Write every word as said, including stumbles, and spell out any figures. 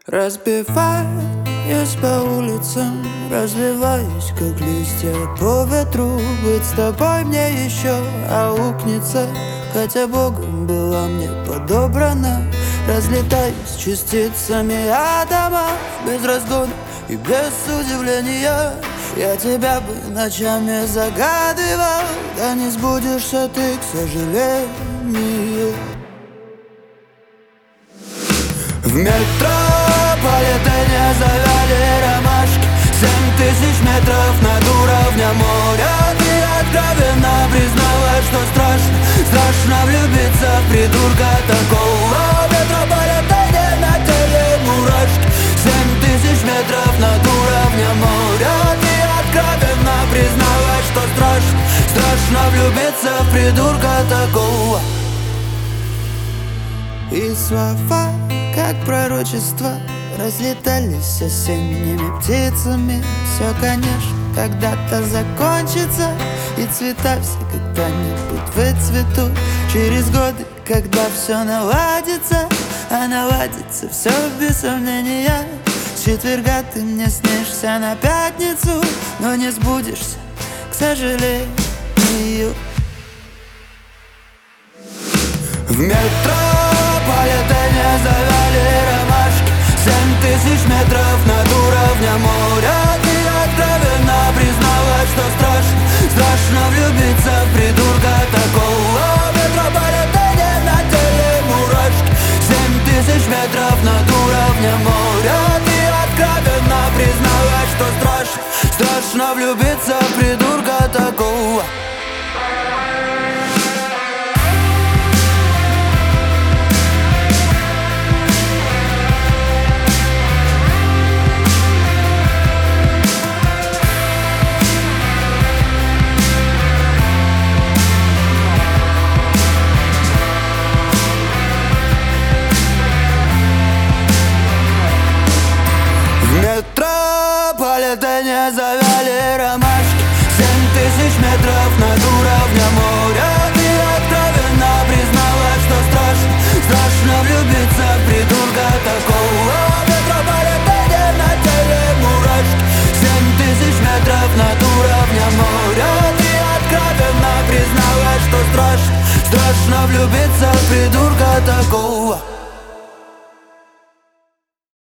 Разбиваюсь по улицам, развиваюсь, как листья по ветру. Быть с тобой мне еще аукнется, хотя Богом была мне подобрана. Разлетаюсь частицами атомов, без разгона и без удивления. Я тебя бы ночами загадывал, да не сбудешься ты, к сожалению. В метрополитене завяли ромашки, семь тысяч метров над уровнем моря. Ты откровенно призналась, что страшно, страшно влюбиться в придурка такого. В метрополитене на теле мурашки, семь тысяч метров над уровнем моря. Ты откровенно призналась, что страшно, страшно влюбиться в придурка такого. И слова, как пророчество, разлетались осенними птицами. Все, конечно, когда-то закончится, и цвета все когда-нибудь выцветут. Через годы, когда все наладится, а наладится все без сомнения. С четверга ты мне снишься на пятницу, но не сбудешься, к сожалению. В метрополитене завяли ромашки, семь тысяч метров над уровнем моря. Ты откровенно призналась, что страшно, страшно влюбиться в придурка такого. В метрополитене на теле мурашки, семь тысяч метров над уровнем моря. Ты откровенно призналась, что страшно, страшно влюбиться в придурка такого. В метрополитене завяли ромашки, семь тысяч метров над уровнем моря. Ты откровенно призналась, что страшно, страшно влюбиться в придурка такого. В метрополитене на теле мурашки, семь тысяч метров над уровнем моря. Ты откровенно призналась, что страшно, страшно влюбиться в придурка такого.